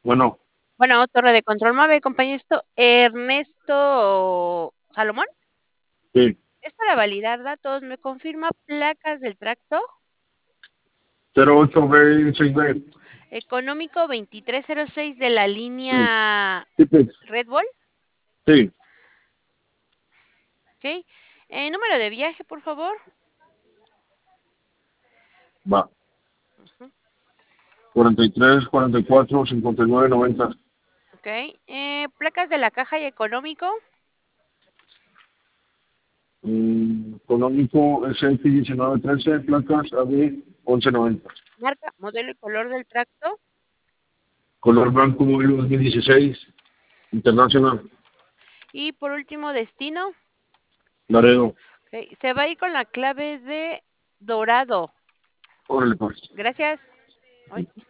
Bueno, Bueno, torre de control MAVE, compañero Ernesto Salomón. sí, Es para validar datos. ¿Me confirma placas del tracto? 08B6B. Económico 2306 de la Sí, línea sí, pues, Red Bull. sí, ¿Ok? Número de viaje, por favor. va. Ujú. 43, 44, 59, 90. Ok. Placas de la caja y económico. Económico SX 1913, placas AB 1190. Marca, modelo y color del tracto. Color blanco, modelo 2016, internacional, Y por último, destino. Laredo. Ok. Se va a ir con la clave de dorado. Órale, pues. Gracias. Ay.